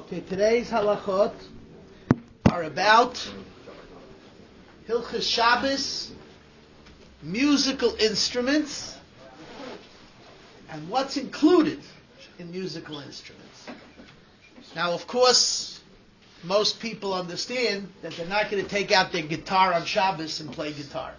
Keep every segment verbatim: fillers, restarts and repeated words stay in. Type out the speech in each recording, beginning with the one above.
Okay, today's halachot are about Hilchos Shabbos, musical instruments, and what's included in musical instruments. Now, of course, most people understand that they're not going to take out their guitar on Shabbos and play guitar.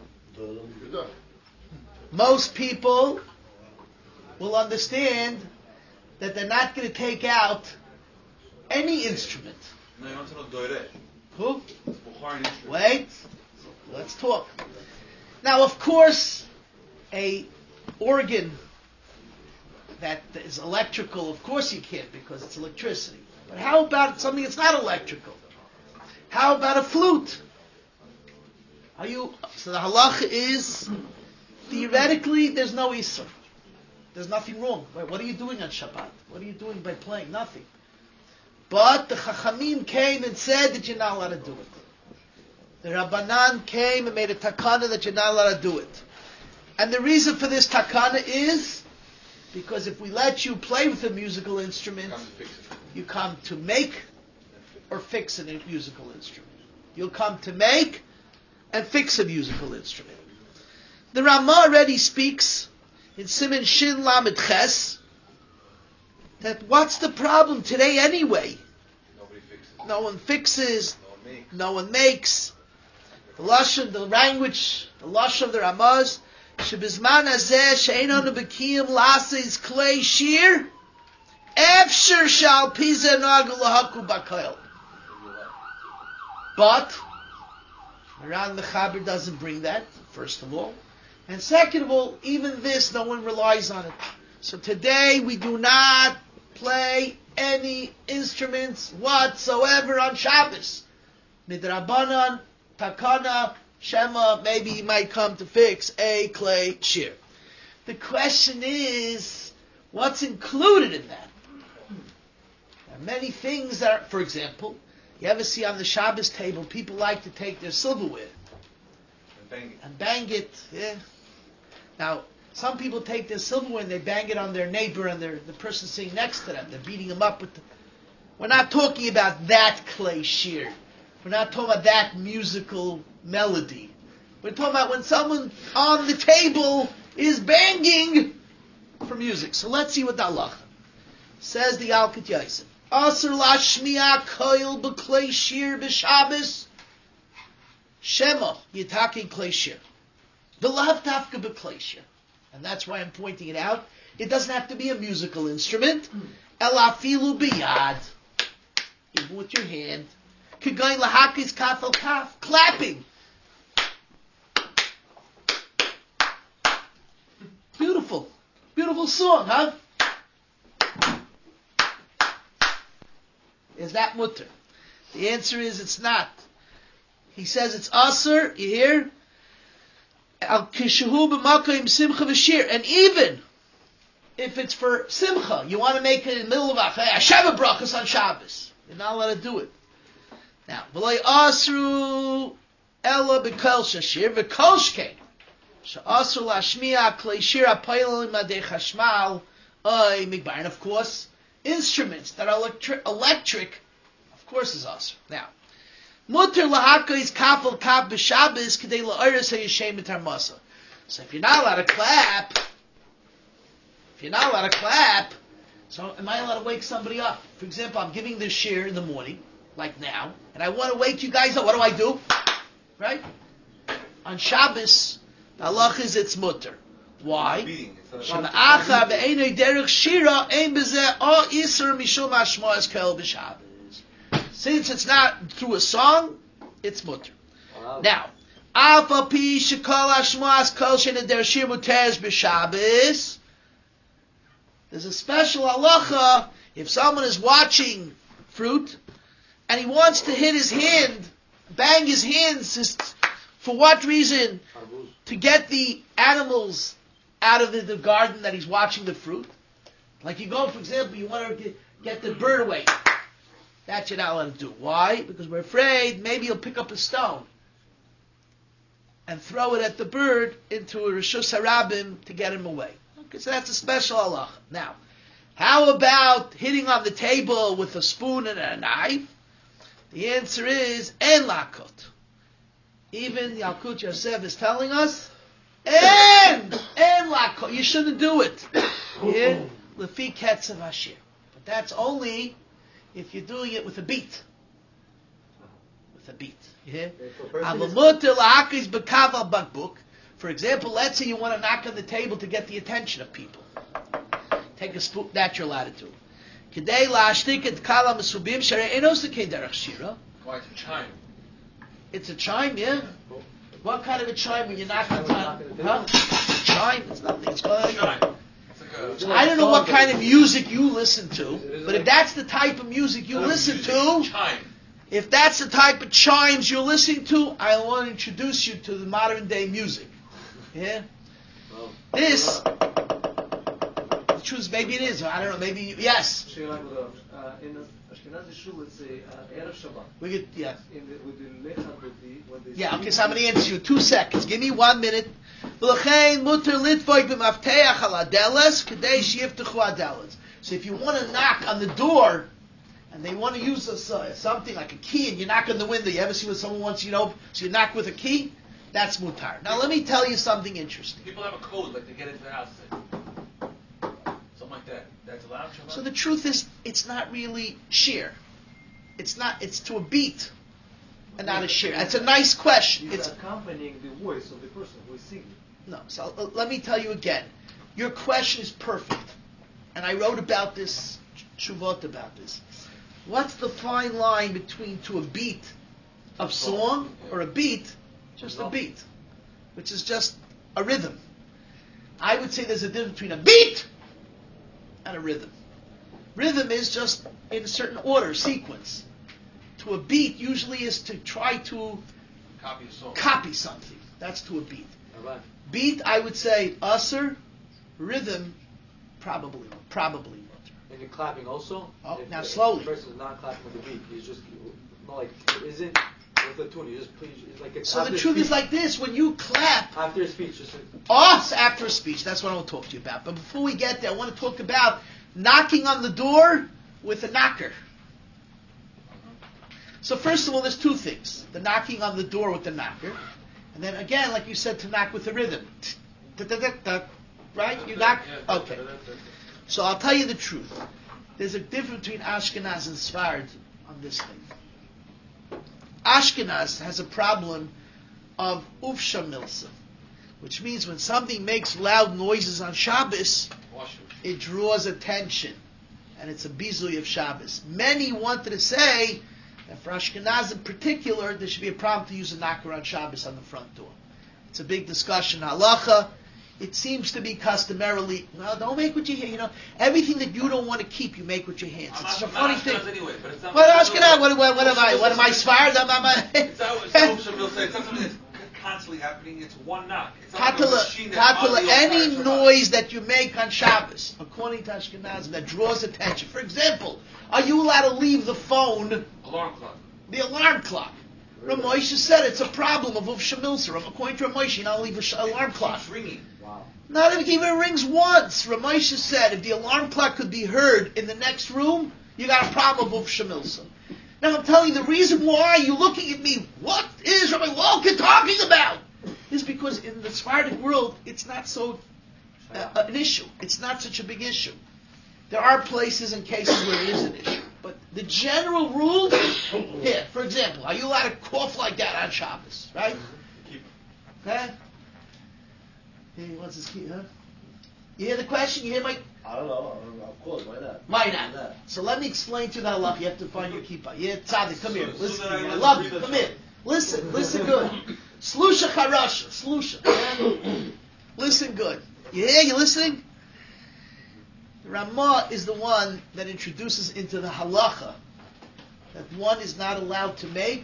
Most people will understand that they're not going to take out any instrument. No, you want to know doire. Who? Bukhari instrument. Wait, let's talk. Now, of course, a organ that is electrical, of course you can't because it's electricity. But how about something that's not electrical? How about a flute? Are you? So the halacha is, theoretically, there's no isur. There's nothing wrong. Wait, what are you doing on Shabbat? What are you doing by playing? Nothing. But the Chachamim came and said that you're not allowed to do it. The Rabbanan came and made a takana that you're not allowed to do it. And the reason for this takana is because if we let you play with a musical instrument, you come to make or fix a musical instrument. You'll come to make and fix a musical instrument. The Ramah already speaks in Siman Shin Lamed Ches that what's the problem today anyway? Nobody fixes. No one fixes, No one makes. no one makes. The lashon, the language, the lashon of the Ramaz, shebizman hazeh she'einu bekiyim lasis klei shir, efshir shal pizeh nagu lahaku bakoil. But Maran Mechaber doesn't bring that, first of all. And second of all, even this, no one relies on it. So today we do not play any instruments whatsoever on Shabbos. Midrabanan, takana, shema, maybe you might come to fix a clay shir. The question is, what's included in that? There are many things that are, for example, you ever see on the Shabbos table, people like to take their silverware And bang it. and bang it, yeah. Now, some people take their silverware and they bang it on their neighbor and their, the person sitting next to them. They're beating them up with the... We're not talking about that clay shear. We're not talking about that musical melody. We're talking about when someone on the table is banging for music. So let's see what the halacha says. The Alkut Yosef. Asur lashmiya koil b'klei shir b'Shabbos shema yitakin klei shir. V'lav tafka b'klei shir. And that's why I'm pointing it out. It doesn't have to be a musical instrument. Elafilu biyad. Even with your hand. K'goy lahakis kaf el kaf. Clapping. Beautiful. Beautiful song, huh? Is that mutter? The answer is it's not. He says it's asur, you hear? Al kishahu b'makayim simcha v'shir. And even if it's for simcha, you want to make it in the middle of a Sheva brachas on Shabbos. You're not allowed to do it. Now, v'lay asru ella b'kol shashir v'kol shkein. She'asru lashmiya klei shir apayel madei chashmal oy migbar. And of course, instruments that are electric, electric of course, is asur. Now, mutter lahakais kafel kaf b'Shabbos k'dei la'oris ha'yishem etarmasa. So if you're not allowed to clap, if you're not allowed to clap, so am I allowed to wake somebody up? For example, I'm giving this shir in the morning, like now, and I want to wake you guys up. What do I do? Right? On Shabbos, the halach is it's mutter. Why? Beating. It's Since not- it's not through a song, it's mutter. Now, Alpha P Shekol Ashmas Kol Sheneder Shir Mutez B'Shabbos. There's a special halacha if someone is watching fruit and he wants to hit his hand, bang his hands. Just, for what reason? To get the animals out of the, the garden that he's watching the fruit. Like you go, for example, you want to get, get the bird away. That you're not allowed to do. Why? Because we're afraid maybe he'll pick up a stone and throw it at the bird into a Rishus Harabim to get him away. Okay, so that's a special halacha. Now, How about hitting on the table with a spoon and a knife? The answer is en lakot. Even Yalkut Yosef is telling us, en en lakot. You shouldn't do it. Yeah, lefi ketzav hashir. But that's only if you're doing it with a beat. With a beat. Yeah. Avamuter lahakis bekaval bakbuk. For example, let's say you want to knock on the table to get the attention of people. Take a spoon, that's your latitude. Kedei la'ashtik et kala mesubim sharei enos lekei derech shira. Why it's a chime? It's a chime, yeah? What kind of a chime when you knock on time? Huh? Chime, it's nothing. It's called Chime. It's like a I don't know what kind of music you listen to, but if that's the type of music you listen music. to, Chime. if that's the type of chimes you're listening to, I want to introduce you to the modern day music. Yeah? This, the truth is, maybe it is, I don't know, maybe, you, yes. Uh, in the Ashkenazi shul, it's a uh, Erev Shabbat. We get, yeah. In the, with the Lecha B'di, when they Yeah, okay, so I'm going to answer you. Two seconds. Give me one minute. So if you want to knock on the door, and they want to use this, uh, something like a key, and you knock on the window, you ever see when someone wants you know, so you knock with a key? That's mutar. Now let me tell you something interesting. People have a code, like they get into the house. Something like that. That's allowed? Shabbat? So the truth is, it's not really sheer. It's not. It's to a beat, and not a sheer. It's a nice question. It's It's accompanying the voice of the person who is singing. no. So uh, let me tell you again. Your question is perfect, and I wrote about this, shuvot about this. What's the fine line between to a beat of song or a beat, just a beat, which is just a rhythm? I would say there's a difference between a beat and a rhythm. Rhythm is just in a certain order, sequence. To a beat usually is to try to Copy a song. copy something. That's to a beat. Right. Beat, I would say, usher. Rhythm, probably, probably. And you're clapping also? Oh, if, now if slowly. The person is not clapping with the beat. He's just, not like, isn't with the tune. You just, it's like it's So after the truth speech. is like this: when you clap, After a speech, just like, us after a speech. That's what I want to talk to you about. But before we get there, I want to talk about knocking on the door with a knocker. So first of all, there's two things: the knocking on the door with the knocker, and then again, like you said, to knock with the rhythm. Right? You knock. Okay. So I'll tell you the truth. There's a difference between Ashkenaz and Sfard on this thing. Ashkenaz has a problem of ufsha milsa, which means when something makes loud noises on Shabbos, it draws attention, and it's a bizui of Shabbos. Many wanted to say that for Ashkenaz in particular, there should be a problem to use a knocker on Shabbos on the front door. It's a big discussion. Halacha, it seems to be customarily, well, don't make with your hands. You know, everything that you don't want to keep, you make with your hands. I'm It's not, a funny not thing. Anyway, but it's not What Ashkenaz? What, what, what am I? What am I? Sfard? I'm, I'm a, It's not it's not what Shamil said. It's not something that's constantly happening. It's one knock. It's not like a Katala, machine that's on katala, the any entire Shabbat. noise that you make on Shabbos, according to Ashkenazim, that draws attention. For example, are you allowed to leave the phone, Alarm clock. the alarm clock? Rav Moshe said it's a problem of Uf Shamilsa. According to Rav Moshe, you not leave an sh- alarm clock. Keeps ringing. wow. Not if it even rings once. Rav Moshe said if the alarm clock could be heard in the next room, you got a problem of Uf Shamilsa. Now I'm telling you the reason why you're looking at me. What is Rabbi Walker talking about? Is because in the Sephardic world, it's not so uh, an issue. It's not such a big issue. There are places and cases where it is an issue. But the general rule, here, for example, are you allowed to cough like that on Shabbos, right? Keep Okay? Hey, he wants his key, huh? You hear the question? You hear my... I don't know. I don't know. Of course, why not? Why Why not? So let me explain to you the halach. You have to find your kippah. Yeah, Tzadik, come here. So- so Listen that to me. I I love read you. the Come here. Listen. Listen good. Slusha charasha. Slusha. Yeah? Listen good. You hear? You listening? The Ramah is the one that introduces into the halacha that one is not allowed to make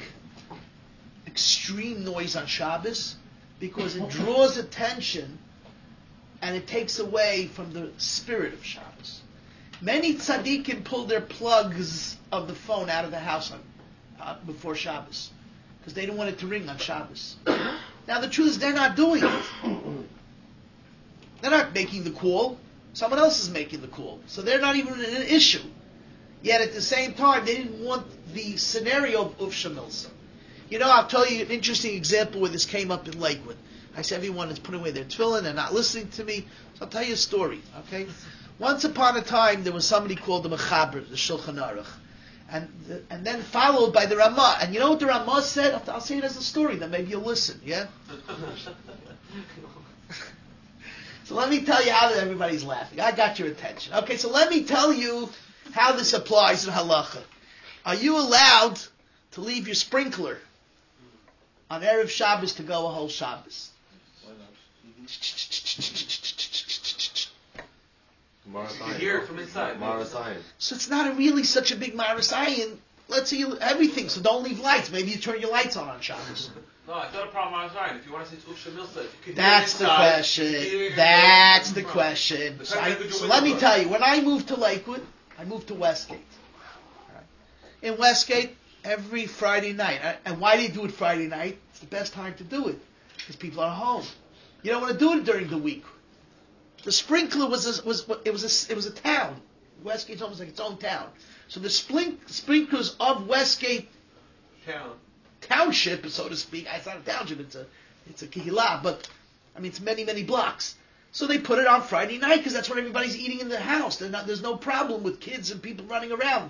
extreme noise on Shabbos because it draws attention and it takes away from the spirit of Shabbos. Many tzaddikim pull their plugs of the phone out of the house on, uh, before Shabbos because they don't want it to ring on Shabbos. Now the truth is they're not doing it. They're not making the call. Someone else is making the call. So they're not even an issue. Yet at the same time, they didn't want the scenario of Ufsha Milsa. You know, I'll tell you an interesting example where this came up in Lakewood. I said everyone is putting away their tefillin, they're not listening to me. So I'll tell you a story, okay? Once upon a time, there was somebody called the Mechaber, the Shulchan Aruch. And the, and then followed by the Ramah. And you know what the Ramah said? I'll, I'll say it as a story, then maybe you'll listen, yeah? So let me tell you how everybody's laughing. I got your attention. Okay, so let me tell you how this applies in halacha. Are you allowed to leave your sprinkler on Erev Shabbos to go a whole Shabbos? Why not? You can hear it from inside. Marasayan. So it's not a really such a big Marasayan. Let's see everything. So don't leave lights. Maybe you turn your lights on on Shabbos. No, it's not a problem outside. If you want to say it's Ufsha Milsa, you can That's the inside, question. you can That's in the front. question. The So, fact I, that you so do let me window tell you, when I moved to Lakewood, I moved to Westgate. In Westgate, every Friday night. And why do you do it Friday night? It's the best time to do it. Because people are home. You don't want to do it during the week. The sprinkler was a, was it was a, it was a town. Westgate's almost like its own town. So the splink, sprinklers of Westgate Town. township, so to speak. It's not a township. It's a it's a kihila, but I mean it's many many blocks. So they put it on Friday night because that's when everybody's eating in the house. Not, there's no problem with kids and people running around.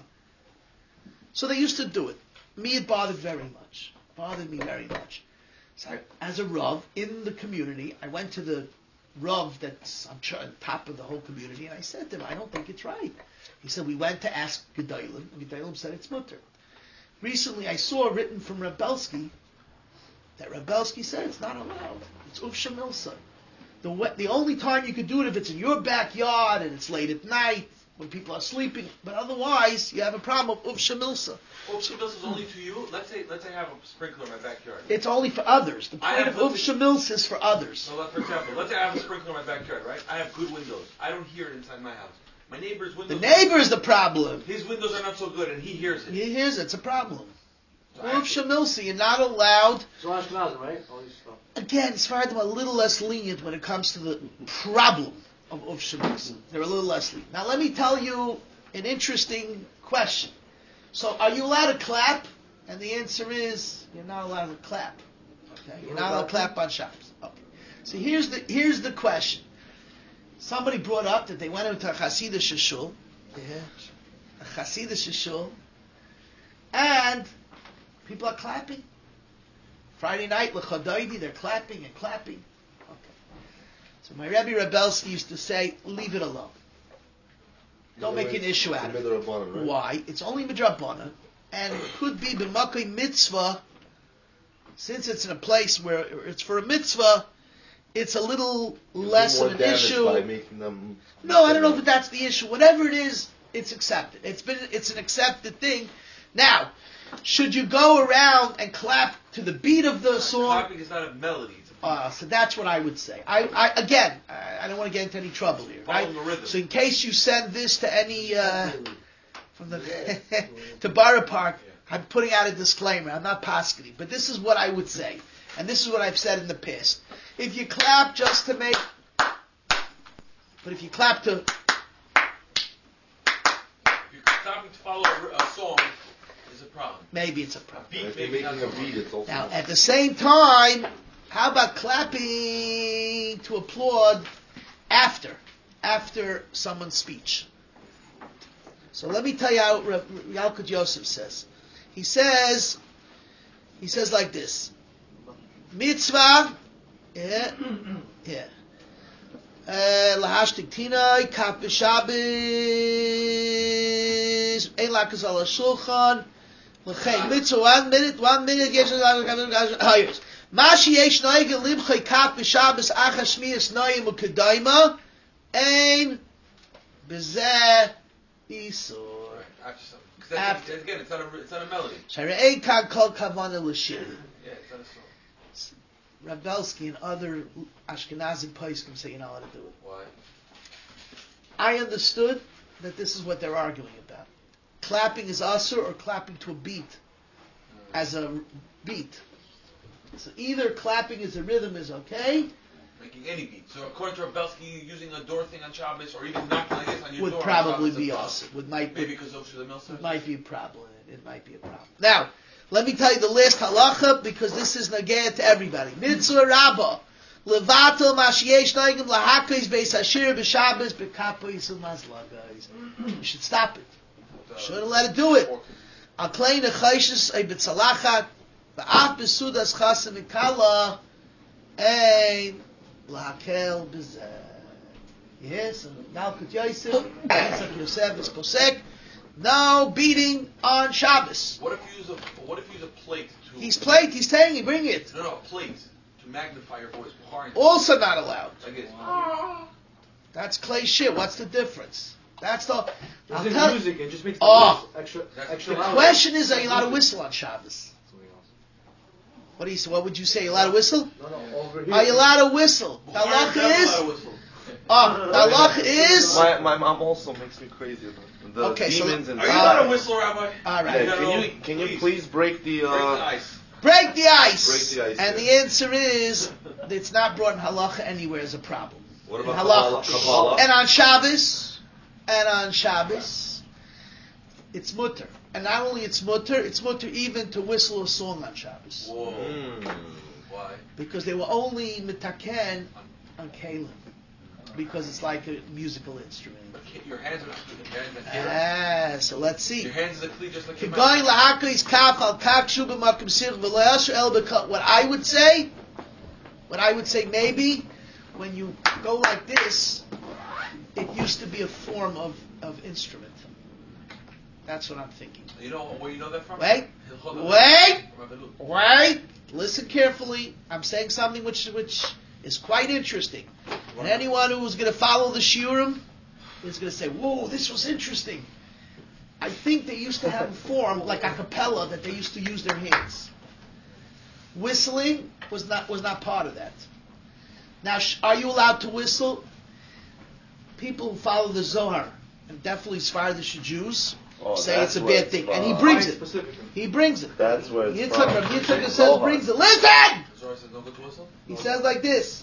So they used to do it. Me, it bothered very much. Bothered me very much. So I, as a Rav in the community, I went to the Rav that's on top of the whole community, and I said to him, I don't think it's right. He said, we went to ask Gedalim, and Gedalim said it's mutter. Recently, I saw written from Rebelsky that Rebelsky said it's not allowed. It's Ufsha Milsa. The, the only time you could do it if it's in your backyard and it's late at night, when people are sleeping, but otherwise you have a problem with Ufsha Milsa. Ufsha Milsa is only to you. Let's say, let's say I have a sprinkler in my backyard. It's only for others. The I point have of let's Ufsha Milsa is for others. So, let, for example, let's say I have a sprinkler in my backyard, right? I have good windows. I don't hear it inside my house. My neighbor's The windows. neighbor is the problem. His windows are not so good, and he hears it. He hears it. It's a problem. So I have Ufsha to- Milsa, you're not allowed. So Ashkenazim, right? All these stuff. Again, Sfaradim are a little less lenient when it comes to the problem of Ufsha Milsa. They're a little less lenient. Now let me tell you an interesting question. So are you allowed to clap? And the answer is you're not allowed to clap. Okay, you're not allowed to clap on Shabbos. Okay. So here's the here's the question. Somebody brought up that they went into a Hasidic shul, yeah, a Hasidic shul, and people are clapping. Friday night, l'chadaydi, they're clapping and clapping. Okay. So my Rebbe Rebelsky used to say, leave it alone. Don't make an issue out of it. Right? Why? It's only midrabana, and it could be b'makay mitzvah. Since it's in a place where it's for a mitzvah, it's a little less of an issue. By making them No, I don't know if that's the issue. Whatever it is, it's accepted. It's been it's an accepted thing. Now, should you go around and clap to the beat of the song? Clapping is not a melody. It's a beat. Uh, so that's what I would say. I, I again, I, I don't want to get into any trouble here, right? Follow the rhythm. So in case you send this to any uh, from the to Borough Park, I'm putting out a disclaimer. I'm not paskening, but this is what I would say, and this is what I've said in the past. If you clap just to make, but if you clap to, If you're clapping to follow a, a song, is a problem. maybe it's a problem. Beat, If you're maybe making not a so beat, much. it's also Now, at the same time, how about clapping to applaud after, after someone's speech? So let me tell you how Rav Yalkut Yosef says. He says, he says like this: Mitzvah, yeah, yeah. Lahashtik tinai, kaf b'Shabbos, ein lakas al shulchan. L'chein mitzvah, one minute, one minute. Gives us Mashi yesh noigel libchay kaf b'Shabbos achas shmiyas noyim u'kedayma ein bezeh isur. Because that's, again, it's not a, it's not a melody. Shari'ei kan kol kavana l'shir. Yeah, it's not a song. Rabelsky and other Ashkenazi poskim say you're not allowed to do it. Why? I understood that this is what they're arguing about. Clapping is asur or clapping to a beat as a beat. So either clapping as a rhythm is okay, making any beat. So according to Rabelsky, using a door thing on Shabbos or even knocking like this on your Would door probably on Shabbos be is a problem. awesome. Would might Maybe because of the mill it might be a problem. It might be a problem. Now, let me tell you the last halacha because this is nagaya to everybody. Mitzvah Rabbah. Levatel mashiesh noigim lahakis beis hashir b'Shabbos b'kapois u'mazlagos. You should stop it. You shouldn't let it do it. Al klein nechayshes ay b'tzalachat v'af b'sudas chasim mikala ein lahakel b'zeh. Yes, Malkut Yosef, Yitzchak Yosef is posek. No beating on Shabbos. What if you use a What if you use a plate to? He's plate. He's saying, bring it. No, no, a plate to magnify your voice. Also not allowed. Like this. That's clay shit. What's the difference? That's the. I'll There's tell music. It just makes the Oh. voice extra That's extra the The loud. question is, are you allowed to whistle on Shabbos? What do you say? What would you say? You allowed to whistle? No, no, over here. Are you allowed to whistle? The Bukhari halacha never is. allowed to whistle. Oh, the halacha is. My my mom also makes me crazy about the Okay, so- demons and Are you Uh, allowed to whistle, Rabbi? All right. Yeah, can you can you please break the Break the uh ice. Break the ice. Break the ice, And yeah. the answer is, it's not brought in halacha anywhere as a problem. what In about halacha. Kabbalah? Kabbalah? And on Shabbos, and on Shabbos, it's mutter. And not only it's mutter, it's mutter even to whistle a song on Shabbos. Whoa. Mm. Why? Because they were only mitaken on kalim. Because it's like a musical instrument. But ca- your hands are your hands are hands. Ah, so let's see. Your hands are clean just like your Kigoy mouth. lahakis kaf al kak shu b'makom sirch v'lo yasher el b'ka- What I would say, what I would say maybe, when you go like this, it used to be a form of, of instrument. That's what I'm thinking. You know where you know that from? Wait, Hilchot wait, Rabbi Luke. wait. Listen carefully. I'm saying something which which is quite interesting. And anyone who's going to follow the shiurim is going to say, "Whoa, this was interesting." I think they used to have a form like a cappella that they used to use their hands. Whistling was not was not part of that. Now, sh- are you allowed to whistle? People who follow the Zohar and definitely Sephardic Jews Oh, say that's it's a where bad it's thing, from. and he Why brings it. specifically? He brings it. That's where it's Yitzchak, from. Rabbi Yitzchak says Zohar. brings it. Listen. The Zohar says no good to whistle. He says like this.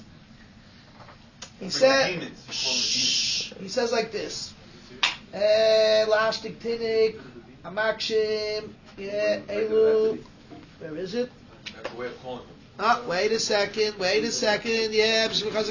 He Bring the said. demons. You call them the demons. Shh. He says like this. Eh, Lashtik Tinik, Amakshim, yeah, Elu. Where is it? That's the way of calling them. Ah, wait a second, wait a second, yeah,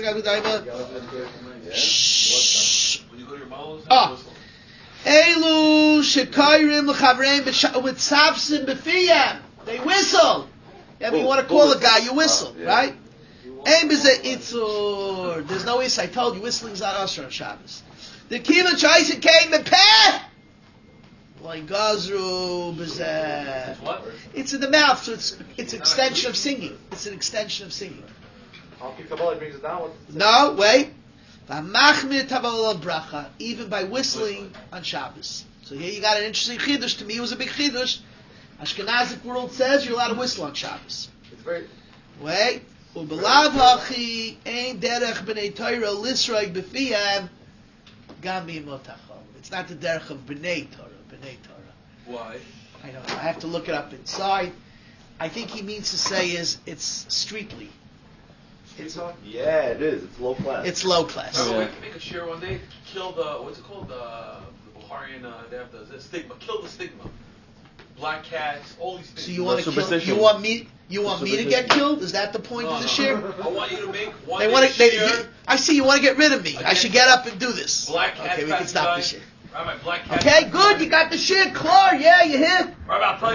Shh. When you go to your mouth, Ah. whistle. Elu Shekairim L'Chavreim b'sha- with Sapsim B'fiyam. They whistle. If you want to call a guy, you whistle, Yeah. right? Aim is a itzur. There's no is. I told you, whistling's not usher on Shabbos. The kivah chaisen came the peh. Like gazru b'zeh. What? It's in the mouth, so it's it's an extension of singing. It's an extension of singing. Alpi Kabbalah brings it down. What's it say? No, wait. V'machmir tavalla bracha, even by whistling on Shabbos. So here you got an interesting chiddush. To me, it was a big chiddush. Ashkenazic world says you're allowed to whistle on Shabbos. It's very. Wait. Ubelav hachi ein derech b'nei Torah lisroig b'fiyam gam b'imotachol. It's not the derech of b'nei Torah. B'nei Torah. Why? I don't know. I have to look it up inside. I think he means to say is it's streetly. It's Yeah, it is. It's low class. it's low class. Oh, we can make a share one day. Kill the what's it called? The the Bukharian. Uh, they have the, the stigma. Kill the stigma. Black cats. All these things. So you want to kill? superstition. You want me? You want me to get Superstition. killed? Is that the point No, of the no. share? I want you to make one They day want to. They, share. I see you want to get rid of me. I Again. should get up and do this. Black cats. Okay, we can passing stop by. the share. Rabbi, black cats. Okay, passing good. by. You got the share, Clar. Yeah, you here? Rabbi, I'll tell you.